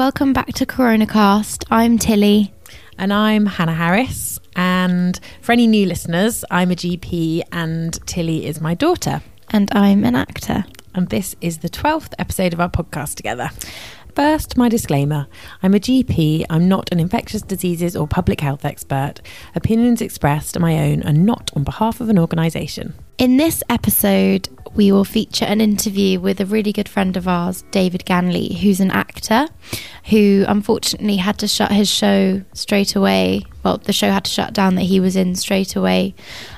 welcome back to Coronacast. I'm Tilly. And I'm Hannah Harris. And for any new listeners, I'm a GP and Tilly is my daughter. And I'm an actor. And this is the 12th episode of our podcast together. First, my disclaimer. I'm a GP. I'm not an infectious diseases or public health expert. Opinions expressed are my own and not on behalf of an organisation. In this episode, we will feature an interview with a really good friend of ours, David Ganley, who's an actor who unfortunately had to shut his show straight away. Well, the show had to shut down that he was in straight away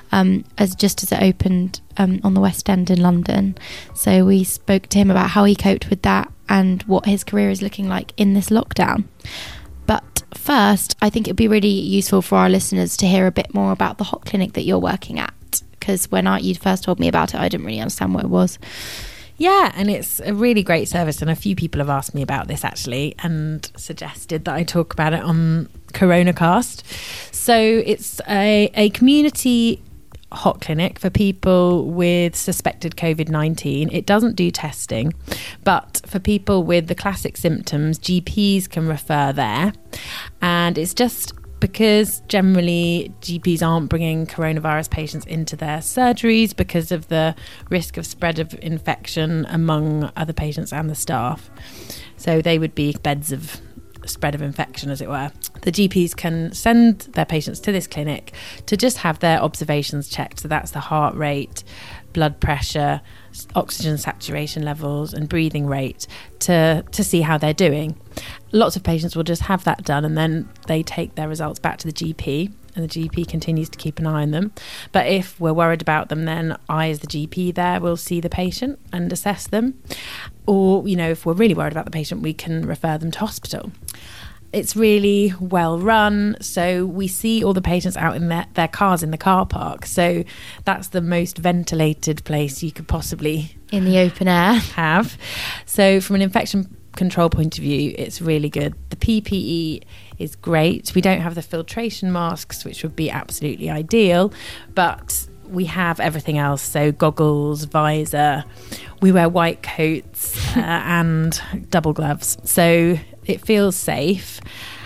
as it opened on the West End in London. So we spoke to him about how he coped with that and what his career is looking like in this lockdown. But first, I think it'd be really useful for our listeners to hear a bit more about the hot clinic that you're working at. Because when you first told me about it, I didn't really understand what it was. Yeah, and it's a really great service, and a few people have asked me about this actually and suggested that I talk about it on Coronacast. So it's a community hot clinic for people with suspected COVID-19. It doesn't do testing, but for people with the classic symptoms, GPs can refer there. And it's just because generally GPs aren't bringing coronavirus patients into their surgeries because of the risk of spread of infection among other patients and the staff. So they would be beds of spread of infection, as it were. The GPs can send their patients to this clinic to just have their observations checked. So that's the heart rate, blood pressure, oxygen saturation levels and breathing rate to see how they're doing. Lots of patients will just have that done and then they take their results back to the GP and the GP continues to keep an eye on them. But if we're worried about them, then I, as the GP there, will see the patient and assess them. Or, if we're really worried about the patient, we can refer them to hospital. It's really well run. So we see all the patients out in their cars in the car park. So that's the most ventilated place you could possibly in the open air have. So from an infection control point of view, it's really good. The PPE is great. We don't have the filtration masks, which would be absolutely ideal, but we have everything else. So goggles, visor, we wear white coats and double gloves. So it feels safe.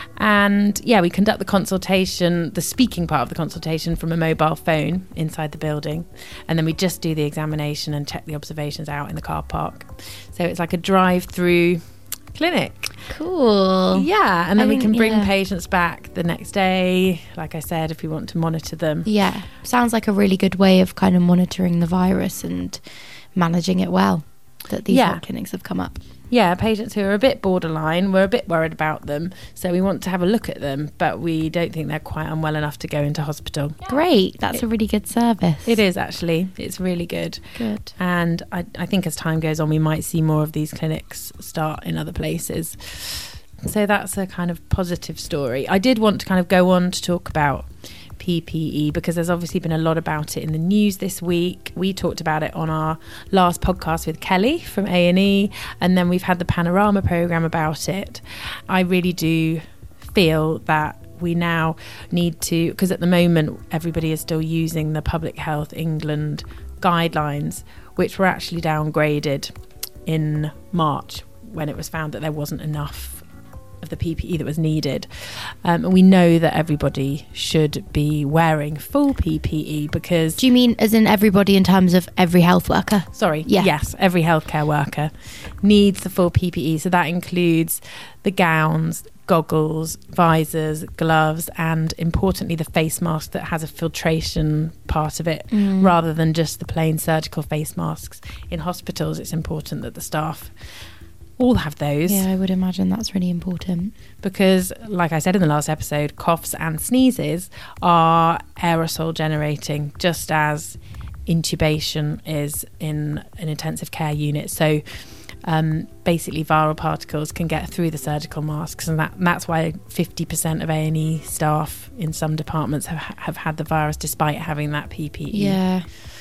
And we conduct the speaking part of the consultation from a mobile phone inside the building. And then we just do the examination and check the observations out in the car park. So it's like a drive-through clinic. Cool. Yeah, and then we can bring patients back the next day, like I said, if we want to monitor them. Yeah, sounds like a really good way of kind of monitoring the virus and managing it well, that these hot clinics have come up. Yeah, patients who are a bit borderline, we're a bit worried about them, so we want to have a look at them, but we don't think they're quite unwell enough to go into hospital. Great, that's a really good service. It is actually, it's really good. Good. And I think as time goes on, we might see more of these clinics start in other places. So that's a kind of positive story. I did want to kind of go on to talk about PPE because there's obviously been a lot about it in the news this week. We talked about it on our last podcast with Kelly from A&E, and then we've had the Panorama programme about it. I really do feel that we now need to, because at the moment everybody is still using the Public Health England guidelines, which were actually downgraded in March when it was found that there wasn't enough of the PPE that was needed. And we know that everybody should be wearing full PPE because... Do you mean as in everybody in terms of every health worker? Sorry, yes, every healthcare worker needs the full PPE. So that includes the gowns, goggles, visors, gloves, and importantly the face mask that has a filtration part of it rather than just the plain surgical face masks. In hospitals, it's important that the staff all have those. Yeah, I would imagine that's really important. Because, like I said in the last episode, coughs and sneezes are aerosol generating, just as intubation is in an intensive care unit. So basically viral particles can get through the surgical masks, and that's why 50% of A&E staff in some departments have had the virus despite having that PPE. Yeah.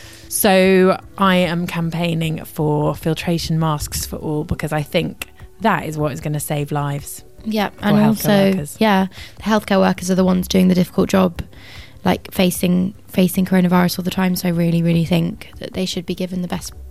So I am campaigning for filtration masks for all because I think that is what is going to save lives. Yeah, and also, the healthcare workers are the ones doing the difficult job, like facing coronavirus all the time. So I really, really think that they should be given the best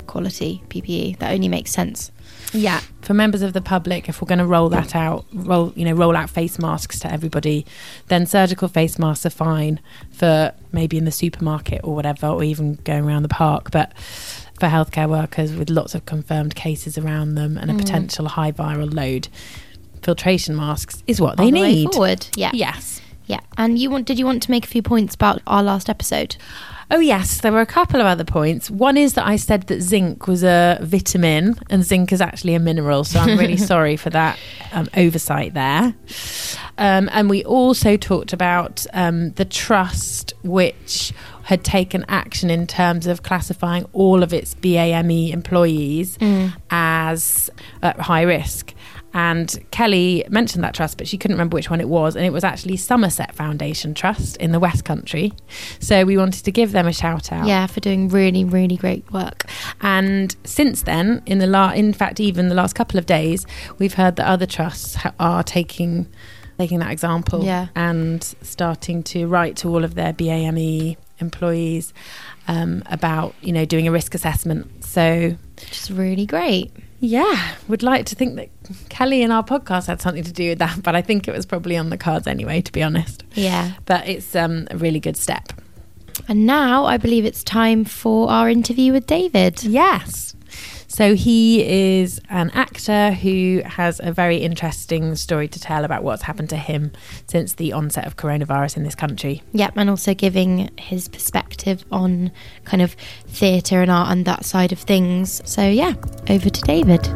quality PPE. That only makes sense. Yeah, for members of the public, if we're going to roll that out, roll out face masks to everybody, then surgical face masks are fine for maybe in the supermarket or whatever, or even going around the park. But for healthcare workers with lots of confirmed cases around them and a potential high viral load, filtration masks is what they need. Way forward. Yeah. Yes. Yeah. And did you want to make a few points about our last episode? Oh, yes, there were a couple of other points. One is that I said that zinc was a vitamin and zinc is actually a mineral. So I'm really sorry for that oversight there. And we also talked about the trust, which had taken action in terms of classifying all of its BAME employees as at high risk. And Kelly mentioned that trust, but she couldn't remember which one it was. And it was actually Somerset Foundation Trust in the West Country. So we wanted to give them a shout out. Yeah, for doing really, really great work. And since then, in fact, even the last couple of days, we've heard that other trusts are taking that example and starting to write to all of their BAME employees about, doing a risk assessment. So, which is really great. Yeah, would like to think that Kelly and our podcast had something to do with that, but I think it was probably on the cards anyway, to be honest. Yeah. But it's a really good step. And now I believe it's time for our interview with David. Yes. So he is an actor who has a very interesting story to tell about what's happened to him since the onset of coronavirus in this country. Yep, and also giving his perspective on kind of theatre and art and that side of things. So yeah, over to David.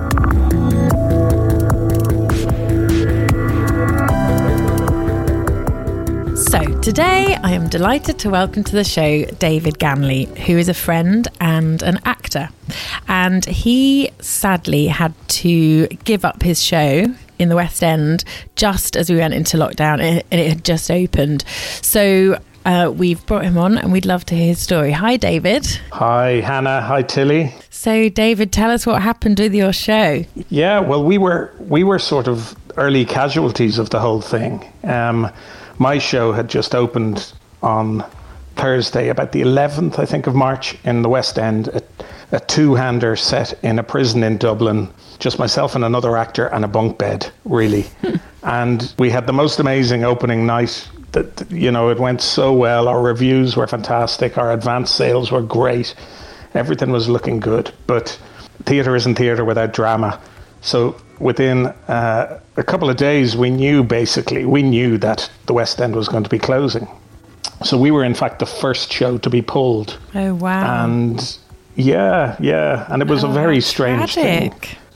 So today I am delighted to welcome to the show David Ganley, who is a friend and an actor. And he sadly had to give up his show in the West End just as we went into lockdown, and it had just opened. So we've brought him on and we'd love to hear his story. Hi, David. Hi, Hannah. Hi, Tilly. So, David, tell us what happened with your show. Yeah, well, we were sort of early casualties of the whole thing. My show had just opened on Thursday, about the 11th, I think, of March in the West End, a two-hander set in a prison in Dublin, just myself and another actor and a bunk bed, really. And we had the most amazing opening night. That, it went so well. Our reviews were fantastic. Our advance sales were great. Everything was looking good. But theatre isn't theatre without drama. So within a couple of days, we knew that the West End was going to be closing. So we were, in fact, the first show to be pulled. Oh, wow. And yeah. And it was a very strange thing.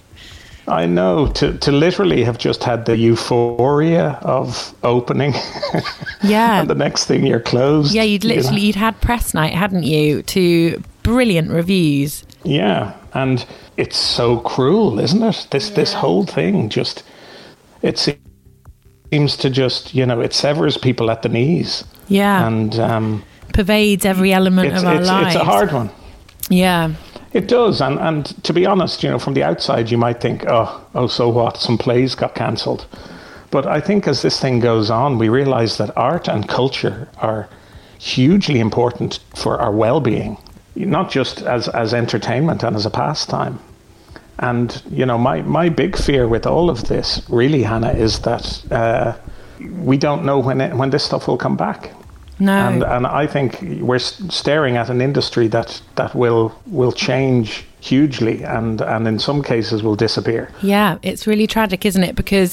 I know, to literally have just had the euphoria of opening. Yeah. And the next thing you're closed. Yeah, you'd had press night, hadn't you, to brilliant reviews. Yeah, and it's so cruel, isn't it? This whole thing just, it seems to just, it severs people at the knees. Yeah. And pervades every element of our lives. It's a hard one. Yeah. It does, and to be honest, from the outside you might think, oh, so what? Some plays got cancelled. But I think as this thing goes on, we realise that art and culture are hugely important for our well-being, not just as entertainment and as a pastime. And, my big fear with all of this, really, Hannah, is that we don't know when this stuff will come back. No. And I think we're staring at an industry that will change hugely and in some cases will disappear. Yeah, it's really tragic, isn't it? Because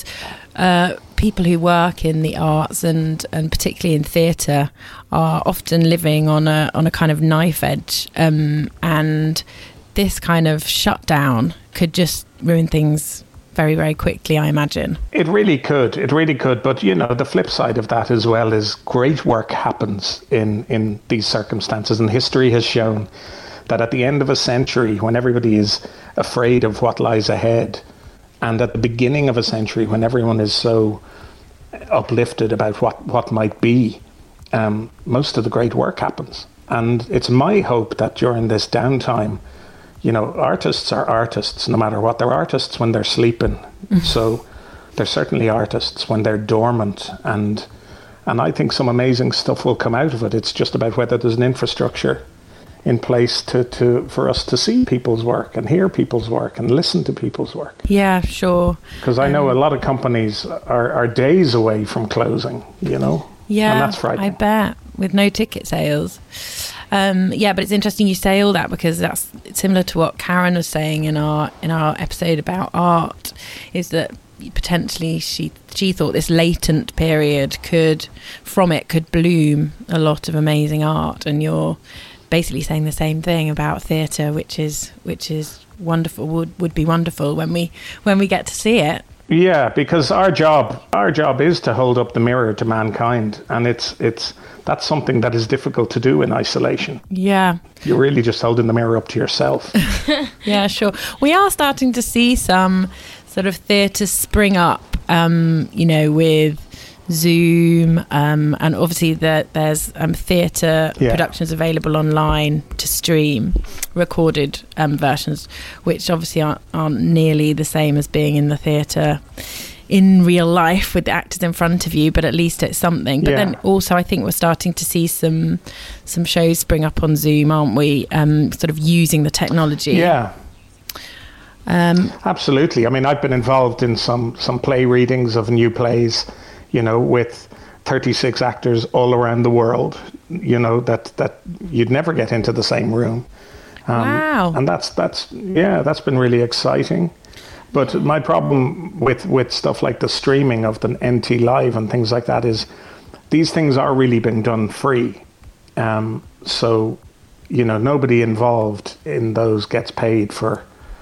people who work in the arts and particularly in theatre are often living on a kind of knife edge, and this kind of shutdown could just ruin things very, very quickly, I imagine. It really could. But, the flip side of that as well is great work happens in these circumstances. And history has shown that at the end of a century, when everybody is afraid of what lies ahead, and at the beginning of a century, when everyone is so uplifted about what might be, most of the great work happens. And it's my hope that during this downtime, artists are artists no matter what. They're artists when they're sleeping. So they're certainly artists when they're dormant. And I think some amazing stuff will come out of it. It's just about whether there's an infrastructure in place for us to see people's work and hear people's work and listen to people's work. Yeah, sure. Because I know a lot of companies are days away from closing, you know. Yeah, and that's frightening. I bet, with no ticket sales. Yeah, but it's interesting you say all that, because that's similar to what Karen was saying in our episode about art, is that potentially she thought this latent period could bloom a lot of amazing art, and you're basically saying the same thing about theatre, which is wonderful, would be wonderful when we get to see it. Yeah, because our job is to hold up the mirror to mankind, and that's something that is difficult to do in isolation. Yeah, you're really just holding the mirror up to yourself. Yeah, sure. We are starting to see some sort of theatre spring up, with Zoom, and obviously there's theatre productions available online to stream, recorded versions, which obviously aren't nearly the same as being in the theatre in real life with the actors in front of you, but at least it's something. But then also I think we're starting to see some shows spring up on Zoom, aren't we, sort of using the technology. Yeah. Absolutely. I mean, I've been involved in some play readings of new plays, with 36 actors all around the world, that you'd never get into the same room. Wow. And that's been really exciting. But my problem with stuff like the streaming of the NT Live and things like that is these things are really being done free. So, nobody involved in those gets paid for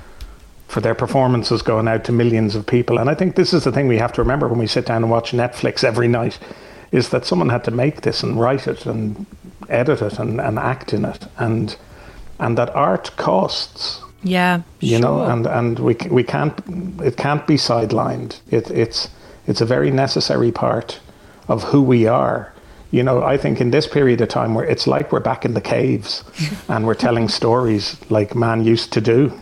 their performances going out to millions of people. And I think this is the thing we have to remember when we sit down and watch Netflix every night, is that someone had to make this and write it and edit it and act in it. And that art costs. Yeah, sure. And it can't be sidelined. It's a very necessary part of who we are. I think in this period of time where it's like we're back in the caves and we're telling stories like man used to do,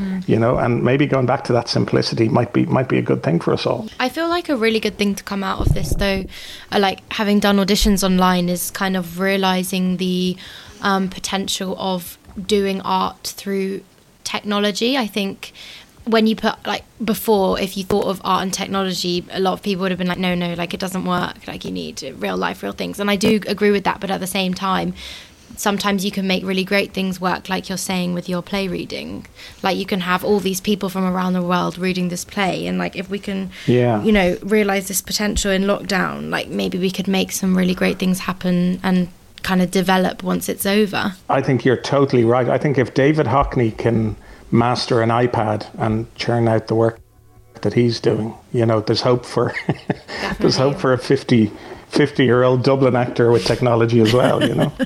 and maybe going back to that simplicity might be a good thing for us all. I feel like a really good thing to come out of this, though, like having done auditions online, is kind of realising the potential of doing art through technology. I think when you put, like, before, if you thought of art and technology, a lot of people would have been like, no, like, it doesn't work, like, you need real life, real things. And I do agree with that, but at the same time, sometimes you can make really great things work, like you're saying with your play reading. Like, you can have all these people from around the world reading this play, and like, if we can realise this potential in lockdown, like, maybe we could make some really great things happen and kind of develop once it's over. I think you're totally right. I think if David Hockney can master an iPad and churn out the work that he's doing, there's hope for there's hope for a 50-year-old Dublin actor with technology as well.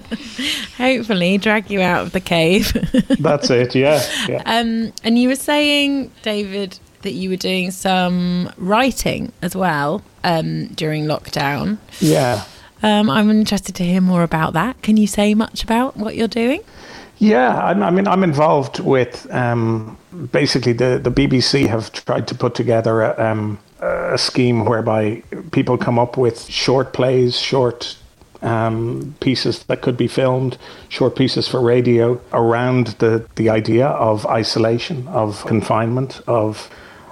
Hopefully drag you out of the cave. That's it. Yeah. And you were saying, David, that you were doing some writing as well during lockdown. Yeah. I'm interested to hear more about that. Can you say much about what you're doing? Yeah, I'm involved with basically the BBC have tried to put together a scheme whereby people come up with short plays, short pieces that could be filmed, short pieces for radio around the idea of isolation, of confinement, of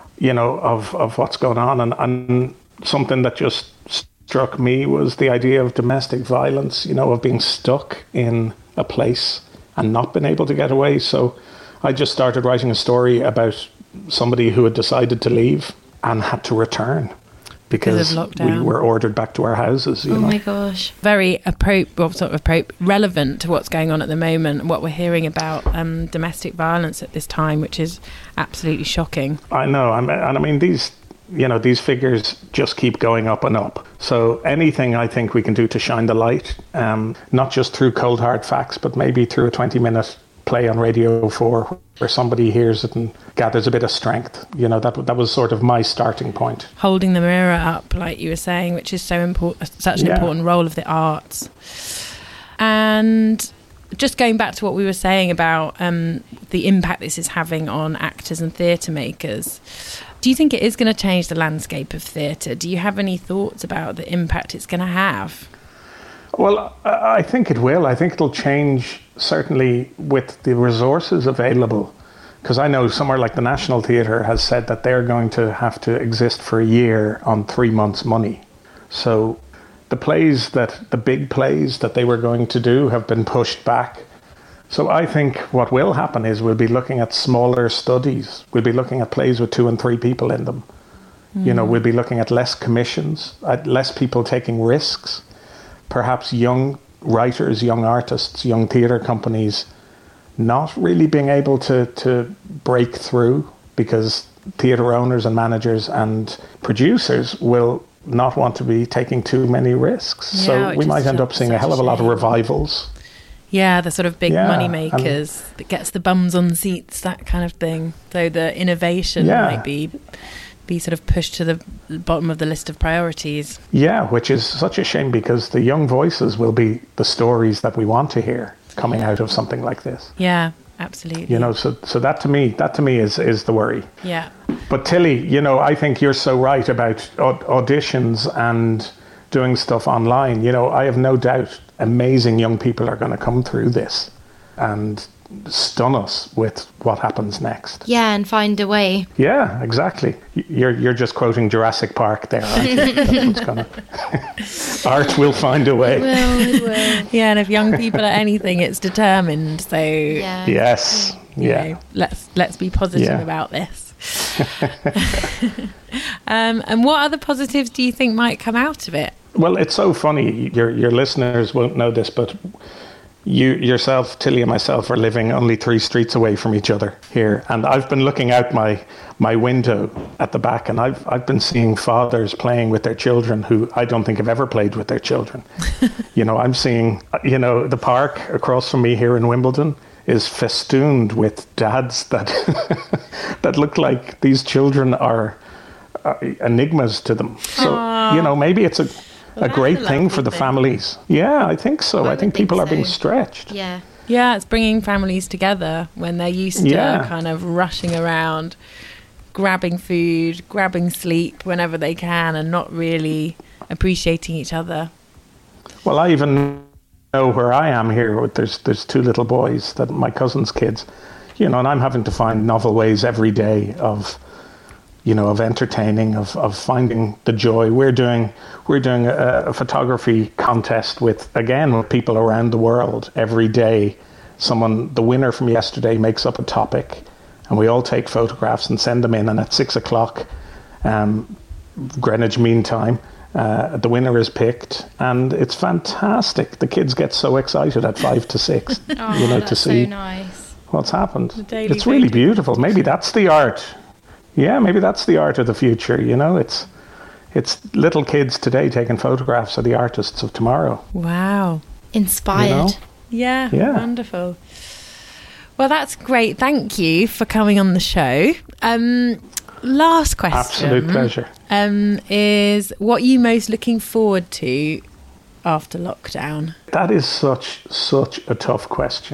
what's going on. And something that just struck me was the idea of domestic violence, of being stuck in a place and not been able to get away. So I just started writing a story about somebody who had decided to leave and had to return because we were ordered back to our houses. Oh my gosh. Very relevant to what's going on at the moment and what we're hearing about domestic violence at this time, which is absolutely shocking. I know. I mean, these figures just keep going up and up. So anything I think we can do to shine the light, not just through cold hard facts, but maybe through a 20-minute play on Radio 4 where somebody hears it and gathers a bit of strength. That was sort of my starting point. Holding the mirror up, like you were saying, which is so important, such an important role of the arts. And just going back to what we were saying about the impact this is having on actors and theatre makers, do you think it is going to change the landscape of theatre? Do you have any thoughts about the impact it's going to have? Well, I think it will. I think it'll change certainly with the resources available, because I know somewhere like the National Theatre has said that they're going to have to exist for a year on 3 months' money. So the big plays that they were going to do have been pushed back. So I think what will happen is we'll be looking at smaller studies. We'll be looking at plays with 2 and 3 people in them. We'll be looking at less commissions, at less people taking risks, perhaps young writers, young artists, young theatre companies not really being able to break through because theatre owners and managers and producers will not want to be taking too many risks. Yeah, so we might end up seeing a hell of a lot of revivals. Yeah, the sort of big money makers that gets the bums on seats, that kind of thing. So the innovation might be sort of pushed to the bottom of the list of priorities. Yeah, which is such a shame because the young voices will be the stories that we want to hear coming out of something like this. Yeah, absolutely. So that to me is the worry. Yeah. But Tilly, I think you're so right about auditions and doing stuff online. I have no doubt amazing young people are going to come through this and stun us with what happens next. Yeah, and find a way. Yeah, exactly. You're just quoting Jurassic Park there, aren't you? That's what's gonna art will find a way. It will. Yeah, and if young people are anything, it's determined. So yes, let's be positive about this. And what other positives do you think might come out of it? Well, it's so funny. Your listeners won't know this, but you yourself, Tilly and myself, are living only 3 streets away from each other here, and I've been looking out my window at the back, and I've been seeing fathers playing with their children who I don't think have ever played with their children. I'm seeing the park across from me here in Wimbledon is festooned with dads that that look like these children are enigmas to them. So maybe it's a great thing for the families. Yeah, I think so. I think people are being stretched. Yeah. Yeah, it's bringing families together when they're used to kind of rushing around, grabbing food, grabbing sleep whenever they can and not really appreciating each other. Well, I even know where I am here. There's 2 little boys, that my cousin's kids, and I'm having to find novel ways every day of entertaining, of finding the joy. We're doing a photography contest with people around the world every day. The winner from yesterday makes up a topic, and we all take photographs and send them in. And at 6 o'clock, Greenwich Mean Time, the winner is picked, and it's fantastic. The kids get so excited at 5 to 6, to see so nice. What's happened. It's really beautiful. Maybe that's the art. Yeah, maybe that's the art of the future. It's little kids today taking photographs of the artists of tomorrow. Wow. Inspired. Yeah, wonderful. Well, that's great. Thank you for coming on the show. Last question. Absolute pleasure. Is what are you most looking forward to after lockdown? That is such a tough question.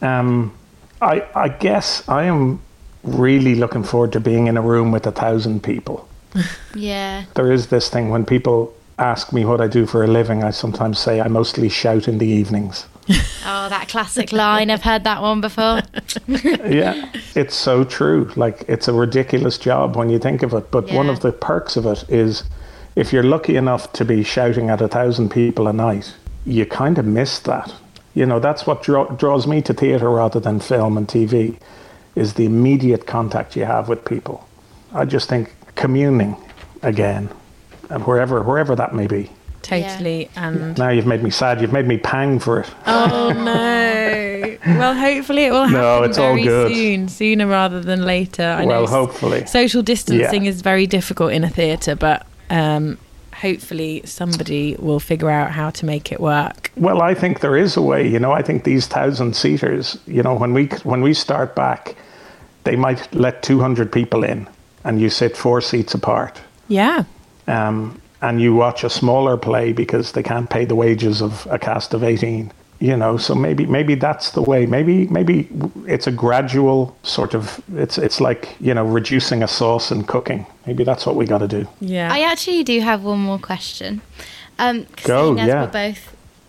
I guess I am really looking forward to being in a room with 1,000 people. Yeah. There is this thing when people ask me what I do for a living, I sometimes say I mostly shout in the evenings. Oh, that classic line. I've heard that one before. Yeah, it's so true. Like, it's a ridiculous job when you think of it. But one of the perks of it is if you're lucky enough to be shouting at 1,000 people a night, you kind of miss that. That's what draws me to theatre rather than film and TV, is the immediate contact you have with people. I just think communing again, and wherever that may be. Totally. Yeah. And now you've made me sad. You've made me pang for it. Oh no. Well, hopefully it will happen no, it's very all good. soon, sooner rather than later. I know hopefully. Social distancing is very difficult in a theatre, but hopefully somebody will figure out how to make it work. Well, I think there is a way. I think these 1,000 seaters, when we start back, they might let 200 people in and you sit 4 seats apart. Yeah. And you watch a smaller play because they can't pay the wages of a cast of 18. So maybe that's the way. Maybe it's a gradual sort of, it's like, reducing a sauce and cooking. Maybe that's what we got to do. Yeah. I actually do have one more question. Go, seeing as we're both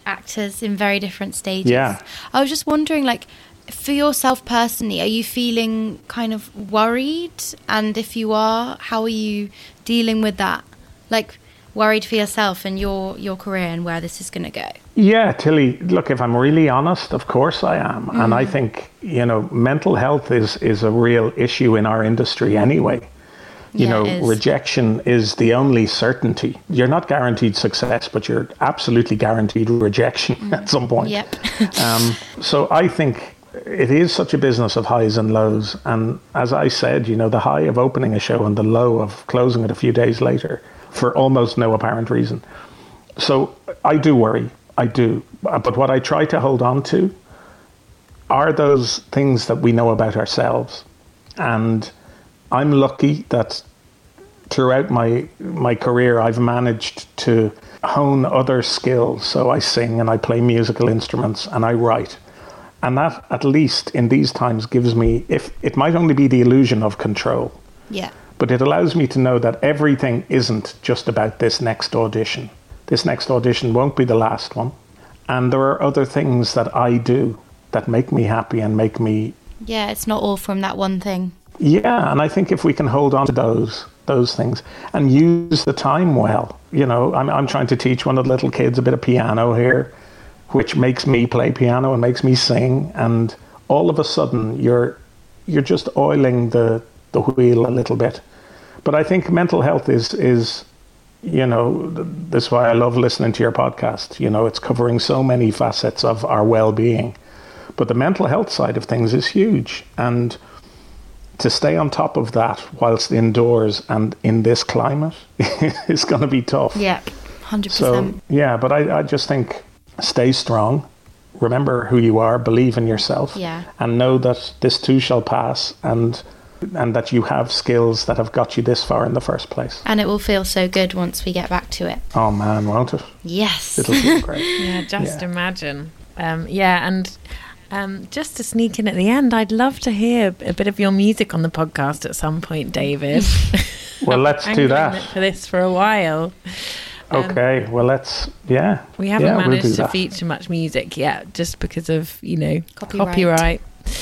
actors in very different stages. Yeah. I was just wondering, like, for yourself personally, are you feeling kind of worried? And if you are, how are you dealing with that? Like, worried for yourself and your career and where this is going to go? Yeah, Tilly, look, if I'm really honest, of course I am. And I think, mental health is a real issue in our industry anyway. Rejection is the only certainty. You're not guaranteed success, but you're absolutely guaranteed rejection at some point. Yep. So I think it is such a business of highs and lows. And as I said, the high of opening a show and the low of closing it a few days later for almost no apparent reason. So I do worry. I do. But what I try to hold on to are those things that we know about ourselves. And I'm lucky that throughout my career, I've managed to hone other skills. So I sing and I play musical instruments and I write. And that, at least in these times, gives me, if it might only be the illusion of control. Yeah. But it allows me to know that everything isn't just about this next audition. This next audition won't be the last one. And there are other things that I do that make me happy and make me... Yeah, it's not all from that one thing. Yeah, and I think if we can hold on to those things and use the time well, I'm trying to teach one of the little kids a bit of piano here, which makes me play piano and makes me sing. And all of a sudden, you're just oiling the wheel a little bit. But I think mental health is this is why I love listening to your podcast. It's covering so many facets of our well-being. But the mental health side of things is huge. And to stay on top of that whilst indoors and in this climate is going to be tough. Yeah, 100%. So, yeah, but I just think stay strong. Remember who you are, believe in yourself, and know that this too shall pass, and that you have skills that have got you this far in the first place. And it will feel so good once we get back to it. Oh man, won't it? Yes. It'll feel great. Imagine. And just to sneak in at the end, I'd love to hear a bit of your music on the podcast at some point, David. Well, let's do that. For this for a while. Okay, well, let's, We haven't managed to feature much music yet, just because of, copyright.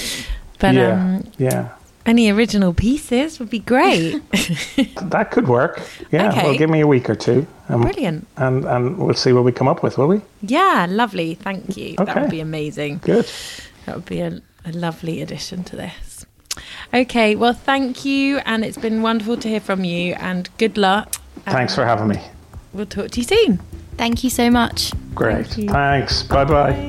But any original pieces would be great. That could work. Yeah, okay. Well, give me a week or two. Brilliant. And we'll see what we come up with, will we? Yeah, lovely. Thank you. Okay. That would be amazing. Good. That would be a lovely addition to this. Okay, well, thank you. And it's been wonderful to hear from you. And good luck. Thanks for having me. We'll talk to you soon. Thank you so much. Great. Thanks. Bye-bye.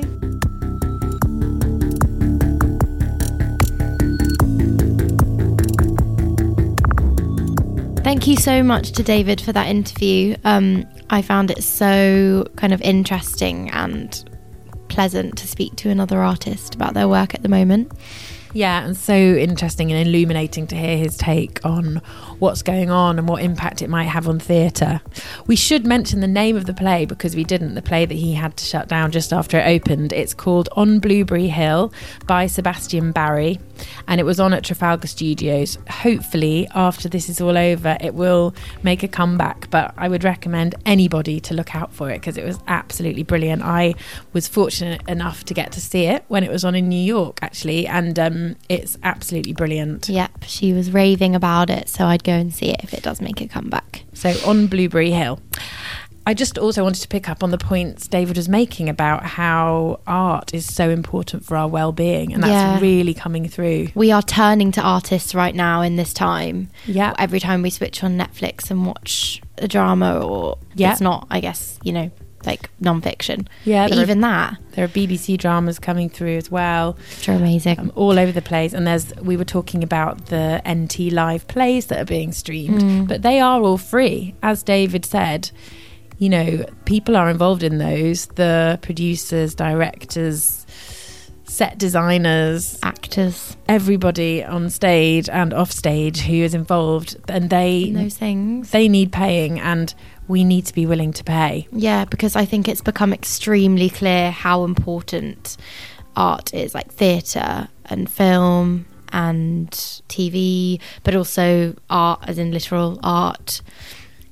Thank you so much to David for that interview. I found it so kind of interesting and pleasant to speak to another artist about their work at the moment. Yeah, and so interesting and illuminating to hear his take on what's going on and what impact it might have on theatre. We should mention the name of the play, because we didn't, the play that he had to shut down just after it opened. It's called On Blueberry Hill by Sebastian Barry, and it was on at Trafalgar Studios. Hopefully, after this is all over, it will make a comeback, but I would recommend anybody to look out for it because it was absolutely brilliant. I was fortunate enough to get to see it when it was on in New York, actually, and it's absolutely brilliant. Yep, she was raving about it, so I'd go and see it if it does make a comeback. So On Blueberry Hill. I just also wanted to pick up on the points David was making about how art is so important for our well-being, and that's really coming through. We are turning to artists right now in this time. Yeah. Every time we switch on Netflix and watch a drama, or it's not, I guess, like non-fiction. Yeah, but even that. There are BBC dramas coming through as well. Which are amazing. All over the place. And we were talking about the NT Live plays that are being streamed, but they are all free. As David said, people are involved in those. The producers, directors, set designers, actors, everybody on stage and off stage who is involved, and those things, they need paying, and we need to be willing to pay. Yeah, because I think it's become extremely clear how important art is, like theatre and film and TV, but also art as in literal art.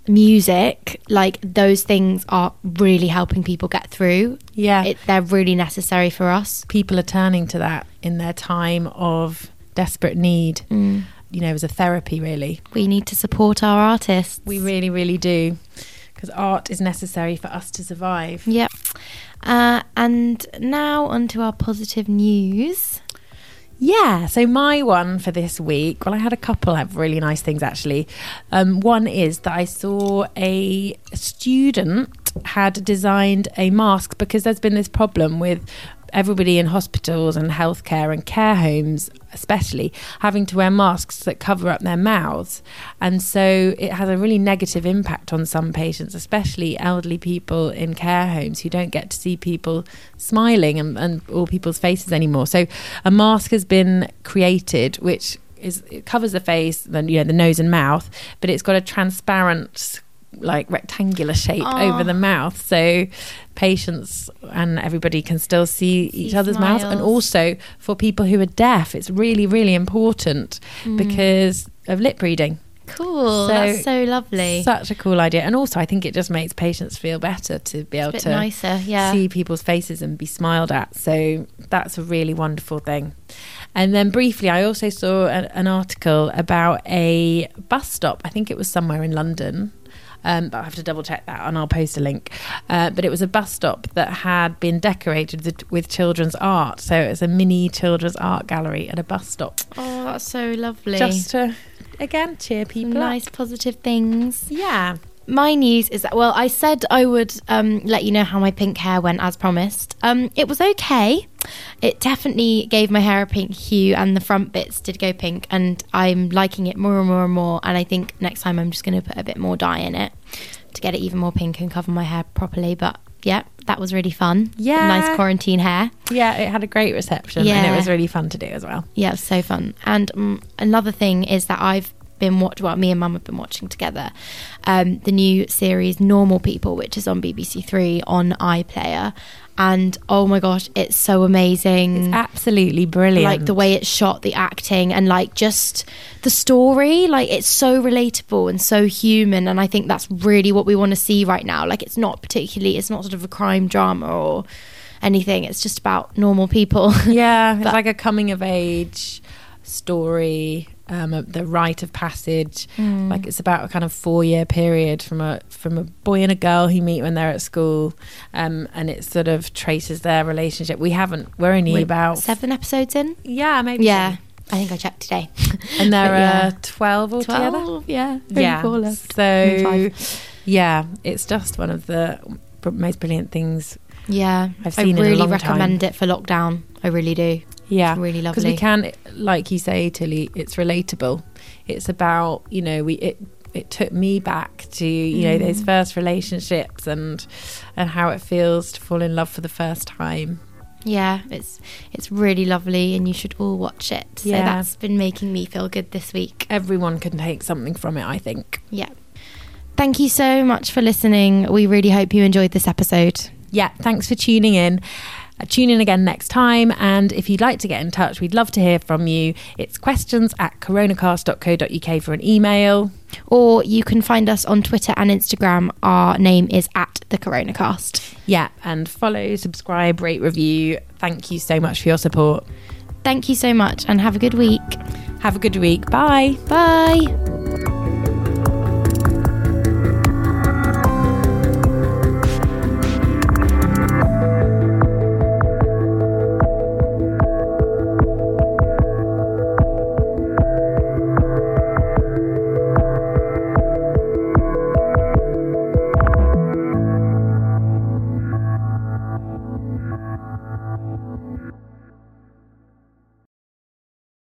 music, like those things are really helping people get through. Yeah. They're really necessary for us. People are turning to that in their time of desperate need, you know, as a therapy, really. We need to support our artists. We really, really do. Because art is necessary for us to survive. Yep. And now onto our positive news. Yeah, so my one for this week, well, I had a couple of really nice things actually. One is that I saw a student had designed a mask, because there's been this problem with everybody in hospitals and healthcare and care homes especially having to wear masks that cover up their mouths, and so it has a really negative impact on some patients, especially elderly people in care homes who don't get to see people smiling and all people's faces anymore. So a mask has been created which it covers the face, then, you know, the nose and mouth, but it's got a transparent like rectangular shape over the mouth, so patients and everybody can still see each other's mouths. And also for people who are deaf, it's really, really important because of lip reading. Cool. That's so lovely. Such a cool idea. And also I think it just makes patients feel better to be able to nicer, see people's faces and be smiled at. So that's a really wonderful thing. And then briefly, I also saw an article about a bus stop. I think it was somewhere in London. But I have to double check that and I'll post a link. But it was a bus stop that had been decorated with children's art. So it's a mini children's art gallery at a bus stop. Oh, that's so lovely. Just to, again, cheer people up. Nice positive things. Yeah. My news is that, well, I said I would let you know how my pink hair went as promised. It was okay. It definitely gave my hair a pink hue and the front bits did go pink, and I'm liking it more and more and more, and I think next time I'm just going to put a bit more dye in it to get it even more pink and cover my hair properly. But yeah, that was really fun. Yeah. Nice quarantine hair. Yeah, it had a great reception and it was really fun to do as well. Yeah, it was so fun. And another thing is that me and Mum have been watching together the new series Normal People, which is on BBC Three on iPlayer, and oh my gosh, it's so amazing. It's absolutely brilliant. Like the way it's shot, the acting, and like just the story, like it's so relatable and so human, and I think that's really what we want to see right now. Like it's not sort of a crime drama or anything, it's just about normal people. Yeah, it's like a coming of age story, the rite of passage. Like it's about a kind of 4-year period from a boy and a girl who meet when they're at school, and it sort of traces their relationship. We're only about 7 episodes in. Yeah, maybe. Yeah, I think I checked today. And there are 12 altogether. 12, yeah. Yeah. 4 left. So yeah, it's just one of the most brilliant things. Yeah, I've seen I really in a long recommend time. it for lockdown. I really do. Yeah, it's really lovely. Because we can, like you say, Tilly, it's relatable. It's about, you know, it took me back to, you know, those first relationships and how it feels to fall in love for the first time. Yeah, it's really lovely, and you should all watch it. So that's been making me feel good this week. Everyone can take something from it, I think. Yeah. Thank you so much for listening. We really hope you enjoyed this episode. Yeah, thanks for tuning in. Tune in again next time, and if you'd like to get in touch, we'd love to hear from you. It's questions@coronacast.co.uk for an email. Or you can find us on Twitter and Instagram. Our name is @thecoronacast. Yeah, and follow, subscribe, rate, review. Thank you so much for your support. Thank you so much, and have a good week. Have a good week. Bye. Bye.